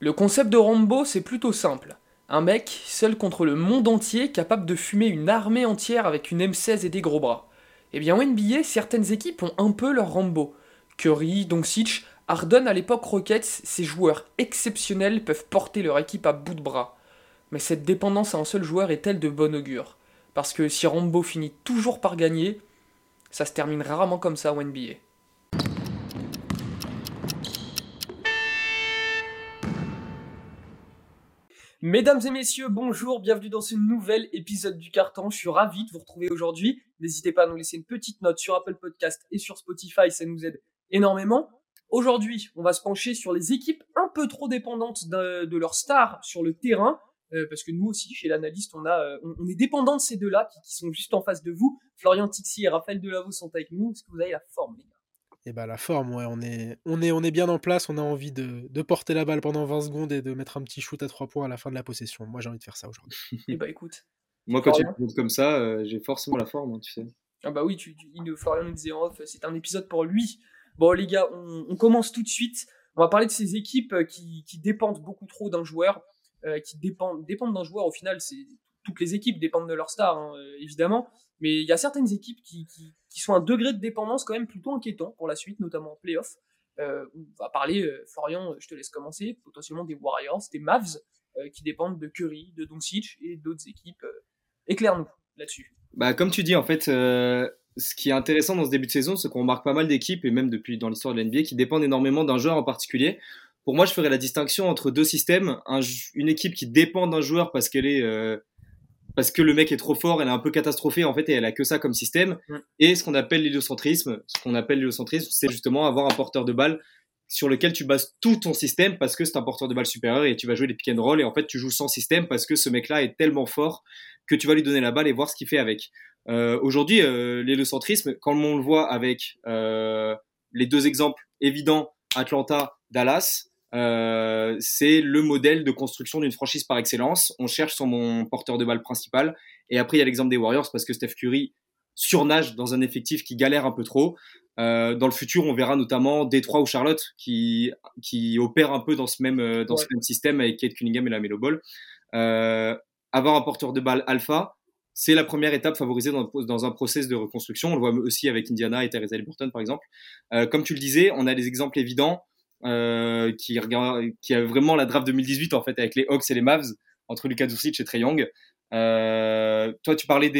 Le concept de Rambo, c'est plutôt simple. Un mec, seul contre le monde entier, capable de fumer une armée entière avec une M16 et des gros bras. Eh bien, en NBA, certaines équipes ont un peu leur Rambo. Curry, Doncic, Harden à l'époque Rockets, ces joueurs exceptionnels peuvent porter leur équipe à bout de bras. Mais cette dépendance à un seul joueur est-elle de bon augure? Parce que si Rambo finit toujours par gagner, ça se termine rarement comme ça en NBA. Mesdames et messieurs, bonjour, bienvenue dans ce nouvel épisode du Carton. Je suis ravi de vous retrouver aujourd'hui. N'hésitez pas à nous laisser une petite note sur Apple Podcast et sur Spotify, ça nous aide énormément. Aujourd'hui, on va se pencher sur les équipes un peu trop dépendantes de leurs stars sur le terrain, parce que nous aussi, chez l'analyste, on est dépendant de ces deux-là qui sont juste en face de vous. Florian Tixi et Raphaël Delavaux sont avec nous. Est-ce que vous avez la forme, les gars? Et bah la forme, ouais, on est bien en place, on a envie de porter la balle pendant 20 secondes et de mettre un petit shoot à 3 points à la fin de la possession. Moi j'ai envie de faire ça aujourd'hui. Eh bah écoute, Moi, quand tu me Florian. présentes comme ça, j'ai forcément la forme, hein, tu sais. Ah bah oui, Florian nous disait en off, c'est un épisode pour lui. Bon les gars, on commence tout de suite. On va parler de ces équipes qui dépendent beaucoup trop d'un joueur, dépendent d'un joueur. Au final, toutes les équipes dépendent de leur star, hein, évidemment. Mais il y a certaines équipes qui sont à un degré de dépendance quand même plutôt inquiétant pour la suite, notamment en playoff. On va parler, Florian, je te laisse commencer, potentiellement des Warriors, des Mavs, qui dépendent de Curry, de Doncic et d'autres équipes. Éclaire-nous là-dessus. Bah, comme tu dis, en fait, ce qui est intéressant dans ce début de saison, c'est qu'on remarque pas mal d'équipes, et même depuis dans l'histoire de l'NBA, qui dépendent énormément d'un joueur en particulier. Pour moi, je ferais la distinction entre deux systèmes. Une équipe qui dépend d'un joueur parce que le mec est trop fort, elle est un peu catastrophée en fait, et elle a que ça comme système. Et ce qu'on appelle l'héliocentrisme. Ce qu'on appelle l'héliocentrisme, c'est justement avoir un porteur de balle sur lequel tu bases tout ton système parce que c'est un porteur de balle supérieur et tu vas jouer des pick and roll et en fait tu joues sans système parce que ce mec-là est tellement fort que tu vas lui donner la balle et voir ce qu'il fait avec. Aujourd'hui, l'héliocentrisme, quand on le voit avec les deux exemples évidents, Atlanta, Dallas, c'est le modèle de construction d'une franchise par excellence. On cherche son porteur de balle principal. Et après, il y a l'exemple des Warriors parce que Steph Curry surnage dans un effectif qui galère un peu trop. Dans le futur, on verra notamment Détroit ou Charlotte qui opèrent un peu dans ce même système avec Kate Cunningham et la Melo Ball. Avoir un porteur de balle alpha, c'est la première étape favorisée dans un process de reconstruction. On le voit aussi avec Indiana et Theresa Haliburton, par exemple. Comme tu le disais, on a des exemples évidents qui a vraiment la draft 2018 en fait avec les Hawks et les Mavs entre Luka Doncic et Trae Young. Toi, tu parlais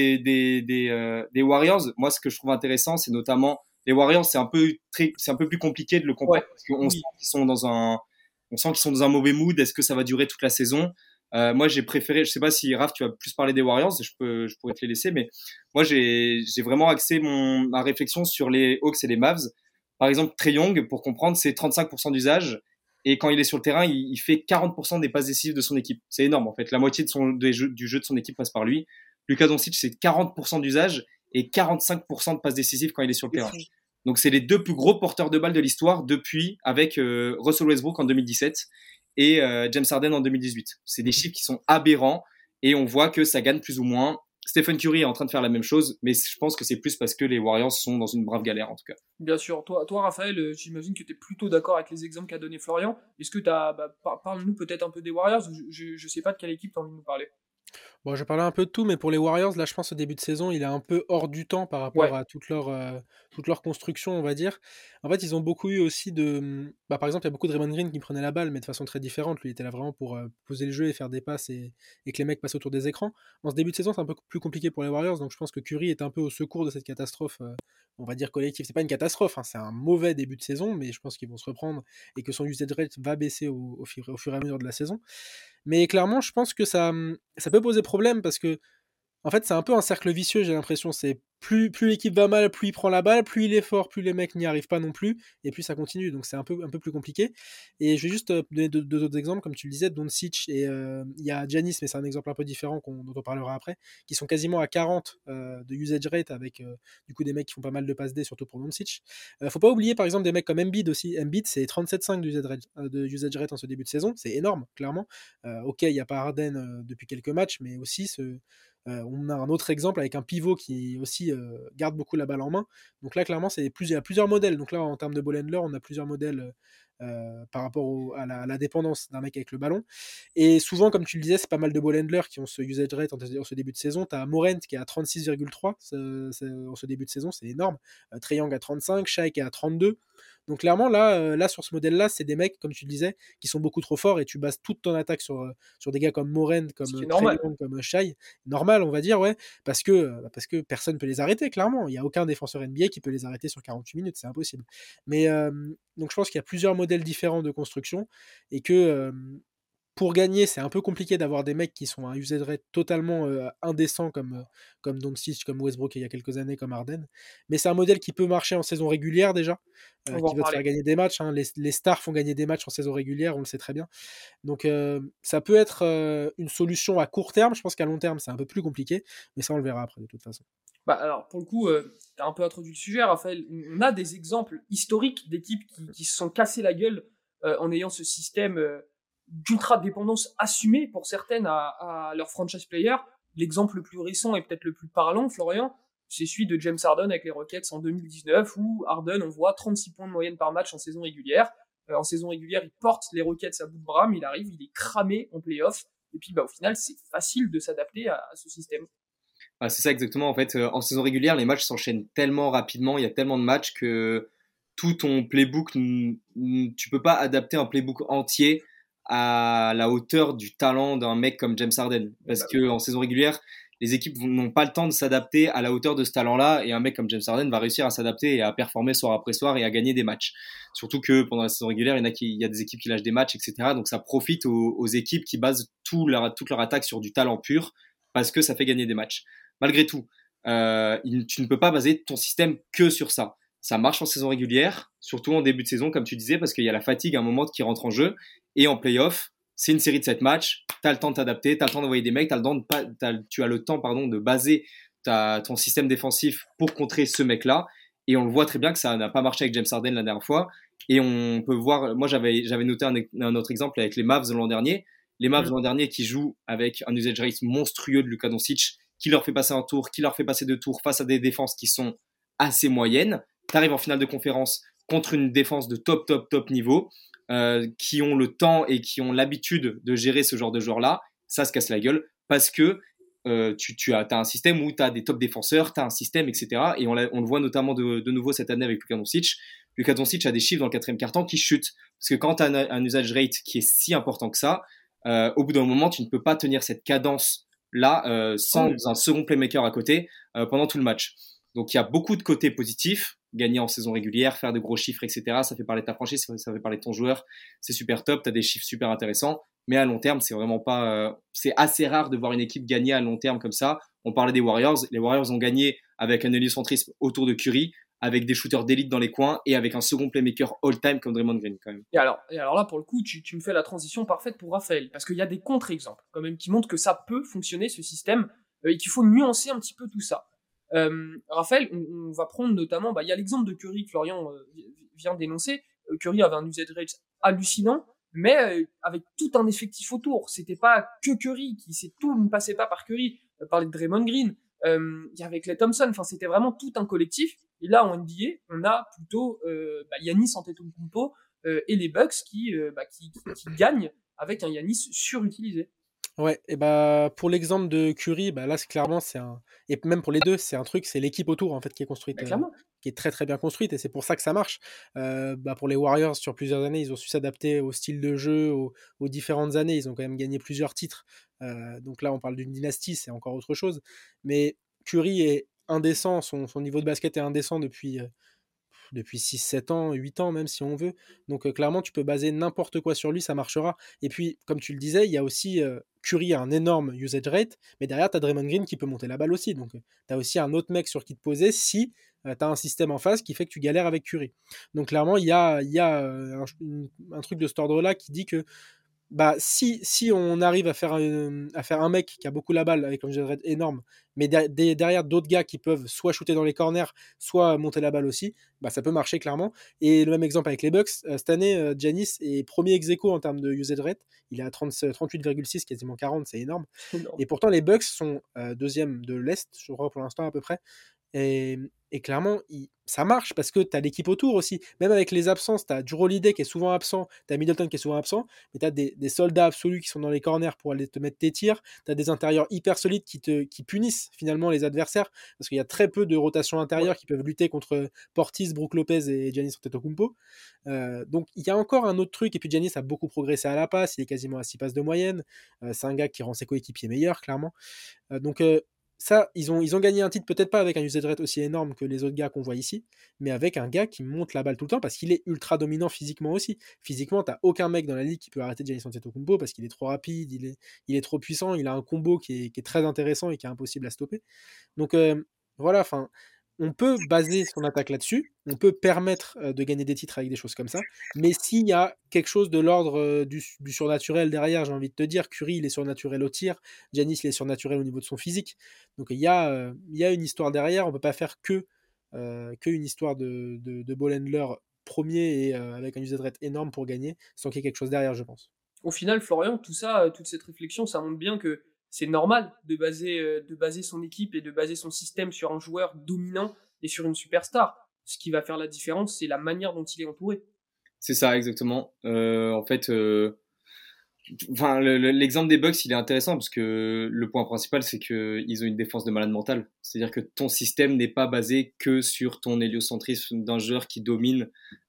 des Warriors. Moi, ce que je trouve intéressant, c'est notamment les Warriors. C'est un peu plus compliqué de le comprendre parce qu'on sent qu'ils sont dans un mauvais mood. Est-ce que ça va durer toute la saison? Moi, j'ai préféré. Je sais pas si Raph, tu vas plus parler des Warriors. Je pourrais te les laisser, mais moi, j'ai vraiment axé ma réflexion sur les Hawks et les Mavs. Par exemple, Trae Young, pour comprendre, c'est 35% d'usage. Et quand il est sur le terrain, il fait 40% des passes décisives de son équipe. C'est énorme, en fait. La moitié du jeu de son équipe passe par lui. Luka Doncic, c'est 40% d'usage et 45% de passes décisives quand il est sur le terrain. Donc, c'est les deux plus gros porteurs de balles de l'histoire depuis, avec Russell Westbrook en 2017 et James Harden en 2018. C'est des chiffres qui sont aberrants et on voit que ça gagne plus ou moins. Stephen Curry est en train de faire la même chose, mais je pense que c'est plus parce que les Warriors sont dans une brave galère en tout cas. Bien sûr. Toi Raphaël, j'imagine que tu es plutôt d'accord avec les exemples qu'a donné Florian. Est-ce que parle-nous peut-être un peu des Warriors. Je sais pas de quelle équipe tu as envie de nous parler. Bon, je vais parler un peu de tout, mais pour les Warriors, là, je pense au début de saison, il est un peu hors du temps par Ouais. rapport à toute leur construction, on va dire. En fait, ils ont beaucoup eu aussi Bah, par exemple, il y a beaucoup de Draymond Green qui prenait la balle, mais de façon très différente. Lui, il était là vraiment pour poser le jeu et faire des passes et que les mecs passent autour des écrans. En ce début de saison, c'est un peu plus compliqué pour les Warriors, donc je pense que Curry est un peu au secours de cette catastrophe, on va dire collective. C'est pas une catastrophe, hein, c'est un mauvais début de saison, mais je pense qu'ils vont se reprendre et que son usage rate va baisser au fur et à mesure de la saison. Mais clairement, je pense que ça peut poser problème parce que en fait, c'est un peu un cercle vicieux, j'ai l'impression. C'est plus l'équipe va mal, plus il prend la balle, plus il est fort, plus les mecs n'y arrivent pas non plus, et plus ça continue. Donc c'est un peu plus compliqué. Et je vais juste donner deux autres exemples, comme tu le disais, Doncic et il y a Giannis, mais c'est un exemple un peu différent dont on parlera après, qui sont quasiment à 40 de usage rate avec du coup des mecs qui font pas mal de passes D, surtout pour Doncic. Faut pas oublier par exemple des mecs comme Embiid aussi. Embiid, c'est 37,5 de usage rate en ce début de saison, c'est énorme, clairement. Ok, il n'y a pas Harden depuis quelques matchs, mais aussi on a un autre exemple avec un pivot qui aussi garde beaucoup la balle en main. Donc là, clairement, il y a plusieurs modèles. Donc là, en termes de ball handler, on a plusieurs modèles par rapport à la dépendance d'un mec avec le ballon. Et souvent, comme tu le disais, c'est pas mal de ball handlers qui ont ce usage rate en ce début de saison. Tu as Morant qui est à 36,3 en ce début de saison, c'est énorme. Trae Young à 35, Shai qui est à 32. Donc clairement, là, sur ce modèle-là, c'est des mecs, comme tu le disais, qui sont beaucoup trop forts et tu bases toute ton attaque sur des gars comme Morant, comme Ce qui est Trae normal. Young, comme Shai. Normal, on va dire, ouais, parce que personne ne peut les arrêter, clairement. Il n'y a aucun défenseur NBA qui peut les arrêter sur 48 minutes, c'est impossible. Mais donc je pense qu'il y a plusieurs modèles différents de construction et que pour gagner, c'est un peu compliqué d'avoir des mecs qui sont à un usage rate totalement indécent comme Doncic, comme Westbrook il y a quelques années, comme Harden. Mais c'est un modèle qui peut marcher en saison régulière déjà, On va en qui va te faire parler. gagner des matchs. Hein. Les stars font gagner des matchs en saison régulière, on le sait très bien. Donc ça peut être une solution à court terme. Je pense qu'à long terme, c'est un peu plus compliqué, mais ça on le verra après de toute façon. Bah, alors, pour le coup, tu as un peu introduit le sujet, Raphaël. On a des exemples historiques d'équipes qui se sont cassées la gueule en ayant ce système d'ultra-dépendance assumée pour certaines à leur franchise player. L'exemple le plus récent et peut-être le plus parlant, Florian, c'est celui de James Harden avec les Rockets en 2019, où Harden, on voit 36 points de moyenne par match en saison régulière. En saison régulière, il porte les Rockets à bout de bras, mais il arrive, il est cramé en playoff. Et puis, bah, au final, c'est facile de s'adapter à ce système. Ah, c'est ça exactement. En fait, en saison régulière, les matchs s'enchaînent tellement rapidement, il y a tellement de matchs que tout ton playbook, tu peux pas adapter un playbook entier à la hauteur du talent d'un mec comme James Harden. Parce Bah oui. que en saison régulière, les équipes n'ont pas le temps de s'adapter à la hauteur de ce talent-là, et un mec comme James Harden va réussir à s'adapter et à performer soir après soir et à gagner des matchs. Surtout que pendant la saison régulière, il y a des équipes qui lâchent des matchs, etc. Donc ça profite aux équipes qui basent toute leur attaque sur du talent pur parce que ça fait gagner des matchs. Malgré tout, tu ne peux pas baser ton système que sur ça. Ça marche en saison régulière, surtout en début de saison, comme tu disais, parce qu'il y a la fatigue à un moment qui rentre en jeu. Et en playoff, c'est une série de 7 matchs. Tu as le temps de t'adapter, tu as le temps d'envoyer des mecs, tu as le temps de baser ton système défensif pour contrer ce mec-là. Et on le voit très bien que ça n'a pas marché avec James Harden la dernière fois. Et on peut voir, moi j'avais noté un autre exemple avec les Mavs l'an dernier. Les Mavs l'an dernier qui jouent avec un usage rate monstrueux de Luka Doncic, qui leur fait passer un tour, qui leur fait passer deux tours face à des défenses qui sont assez moyennes. Tu arrives en finale de conférence contre une défense de top niveau, qui ont le temps et qui ont l'habitude de gérer ce genre de joueurs-là. Ça se casse la gueule parce que tu as un système où tu as des top défenseurs, tu as un système, etc. Et on le voit notamment de nouveau cette année avec Luka Doncic. Luka Doncic a des chiffres dans le quatrième quart-temps qui chutent. Parce que quand tu as un usage rate qui est si important que ça, au bout d'un moment, tu ne peux pas tenir cette cadence là sans un second playmaker à côté pendant tout le match. Donc il y a beaucoup de côtés positifs, gagner en saison régulière, faire de gros chiffres, etc. Ça fait parler de ta franchise, ça fait parler de ton joueur, c'est super top, tu as des chiffres super intéressants, mais à long terme, c'est vraiment pas, c'est assez rare de voir une équipe gagner à long terme comme ça. On parlait des Warriors, les Warriors ont gagné avec un héliocentrisme autour de Curry, avec des shooters d'élite dans les coins et avec un second playmaker all-time comme Draymond Green quand même. Et alors là, pour le coup, tu me fais la transition parfaite pour Raphaël, parce qu'il y a des contre-exemples quand même qui montrent que ça peut fonctionner ce système et qu'il faut nuancer un petit peu tout ça. Raphaël, on va prendre notamment, il y a l'exemple de Curry que Florian vient d'énoncer. Curry avait un usage rate hallucinant, mais avec tout un effectif autour. C'était pas que Curry, tout ne passait pas par Curry. Parler de Draymond Green, il y avait Klay Thompson, enfin c'était vraiment tout un collectif. Et là en NBA, on a plutôt Giannis Antetokounmpo et les Bucks qui gagnent avec un Giannis surutilisé. Ouais, et pour l'exemple de Curry, là clairement c'est un et même pour les deux, c'est un truc, c'est l'équipe autour en fait qui est construite, Clairement. qui est très très bien construite et c'est pour ça que ça marche. Pour les Warriors sur plusieurs années, ils ont su s'adapter au style de jeu, aux différentes années, ils ont quand même gagné plusieurs titres. Donc là, on parle d'une dynastie, c'est encore autre chose. Mais Curry est indécent, son niveau de basket est indécent depuis 6, 7 ans, 8 ans même si on veut. Donc clairement, tu peux baser n'importe quoi sur lui, ça marchera. Et puis, comme tu le disais, il y a aussi Curry a un énorme usage rate, mais derrière, tu as Draymond Green qui peut monter la balle aussi. Donc tu as aussi un autre mec sur qui te poser si tu as un système en face qui fait que tu galères avec Curry. Donc clairement, il y a un truc de cet ordre-là qui dit que si on arrive à faire un mec qui a beaucoup la balle avec un usage rate énorme, mais derrière d'autres gars qui peuvent soit shooter dans les corners, soit monter la balle aussi, ça peut marcher clairement. Et le même exemple avec les Bucks, cette année, Giannis est premier ex-aequo en termes de usage rate, il est à 38,6, quasiment 40, c'est énorme. Non. Et pourtant les Bucks sont deuxième de l'Est, je crois pour l'instant à peu près, Et clairement, ça marche parce que tu as l'équipe autour aussi. Même avec les absences, tu as Jrue Holiday qui est souvent absent, tu as Middleton qui est souvent absent, mais tu as des soldats absolus qui sont dans les corners pour aller te mettre tes tirs. Tu as des intérieurs hyper solides qui punissent finalement les adversaires parce qu'il y a très peu de rotation intérieure qui peuvent lutter contre Portis, Brook Lopez et Giannis Antetokounmpo. Donc il y a encore un autre truc. Et puis Giannis a beaucoup progressé à la passe, il est quasiment à 6 passes de moyenne. C'est un gars qui rend ses coéquipiers meilleurs, clairement. Donc ça, ils ont gagné un titre, peut-être pas avec un usage rate aussi énorme que les autres gars qu'on voit ici, mais avec un gars qui monte la balle tout le temps parce qu'il est ultra dominant physiquement aussi. Physiquement, t'as aucun mec dans la ligue qui peut arrêter Giannis Antetokounmpo parce qu'il est trop rapide, il est trop puissant, il a un combo qui est très intéressant et qui est impossible à stopper. Donc voilà, enfin, on peut baser son attaque là-dessus, on peut permettre de gagner des titres avec des choses comme ça, mais s'il y a quelque chose de l'ordre du surnaturel derrière, j'ai envie de te dire, Curry il est surnaturel au tir, Giannis il est surnaturel au niveau de son physique, donc il y a une histoire derrière, on peut pas faire que une histoire de ball handler premier et avec un usage rate énorme pour gagner, sans qu'il y ait quelque chose derrière, je pense. Au final, Florian, tout ça, toute cette réflexion, ça montre bien que c'est normal de baser son équipe et de baser son système sur un joueur dominant et sur une superstar. Ce qui va faire la différence, c'est la manière dont il est entouré. C'est ça, exactement. En fait, enfin, l'exemple des Bucks, il est intéressant parce que le point principal, c'est qu'ils ont une défense de malade mental. C'est-à-dire que ton système n'est pas basé que sur ton héliocentrisme d'un joueur qui domine.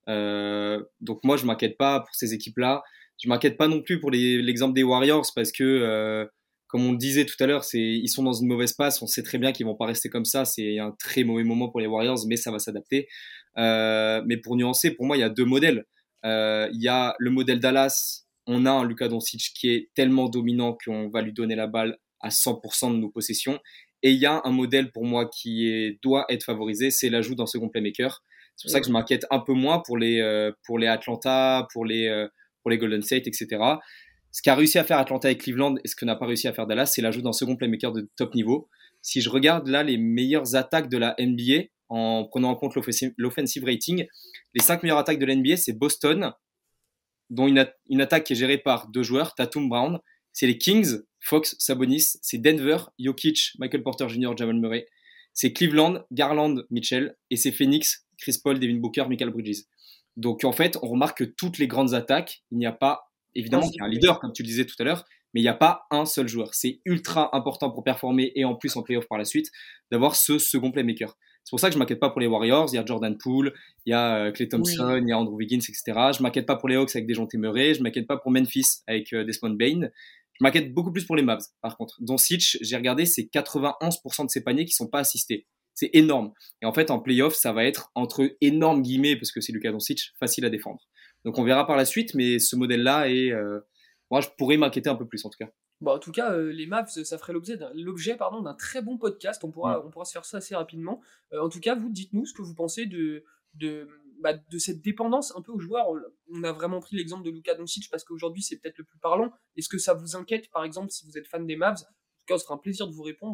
Donc moi, je m'inquiète pas pour ces équipes-là. Je m'inquiète pas non plus pour l'exemple des Warriors parce que, comme on le disait tout à l'heure, ils sont dans une mauvaise passe. On sait très bien qu'ils vont pas rester comme ça. C'est un très mauvais moment pour les Warriors, mais ça va s'adapter. Mais pour nuancer, pour moi, il y a deux modèles. Il y a le modèle Dallas. On a un Luka Doncic qui est tellement dominant qu'on va lui donner la balle à 100% de nos possessions. Et il y a un modèle pour moi doit être favorisé, c'est l'ajout d'un second playmaker. C'est pour ça que je m'inquiète un peu moins pour les Atlanta, pour les Golden State, etc. Ce qu'a réussi à faire Atlanta et Cleveland et ce que n'a pas réussi à faire Dallas, c'est l'ajout d'un second playmaker de top niveau. Si je regarde là les meilleures attaques de la NBA, en prenant en compte l'offensive rating, les 5 meilleures attaques de la NBA, c'est Boston, dont une attaque qui est gérée par deux joueurs, Tatum, Brown. C'est les Kings, Fox, Sabonis. C'est Denver, Jokic, Michael Porter Jr., Jamal Murray. C'est Cleveland, Garland, Mitchell. Et c'est Phoenix, Chris Paul, Devin Booker, Michael Bridges. Donc en fait, on remarque que toutes les grandes attaques, il n'y a pas, évidemment, il y a un leader, comme tu le disais tout à l'heure, mais il n'y a pas un seul joueur. C'est ultra important pour performer et en plus en playoff par la suite, d'avoir ce second playmaker. C'est pour ça que je ne m'inquiète pas pour les Warriors. Il y a Jordan Poole, il y a Klay Thompson, il y a Andrew Wiggins, etc. Je ne m'inquiète pas pour les Hawks avec Dejounte Murray. Je ne m'inquiète pas pour Memphis avec Desmond Bane. Je m'inquiète beaucoup plus pour les Mavs, par contre. Doncic, j'ai regardé, c'est 91% de ses paniers qui ne sont pas assistés. C'est énorme. Et en fait, en playoff, ça va être entre énormes guillemets, parce que c'est Luka Doncic, facile à défendre. Donc on verra par la suite, mais ce modèle-là est... moi, je pourrais m'inquiéter un peu plus, en tout cas. Bon, en tout cas, les Mavs, ça ferait l'objet d'un très bon podcast. On pourra se faire ça assez rapidement. En tout cas, vous, dites-nous ce que vous pensez de cette dépendance un peu aux joueurs. On a vraiment pris l'exemple de Luka Doncic parce qu'aujourd'hui, c'est peut-être le plus parlant. Est-ce que ça vous inquiète, par exemple, si vous êtes fan des Mavs? En tout cas, ce sera un plaisir de vous répondre.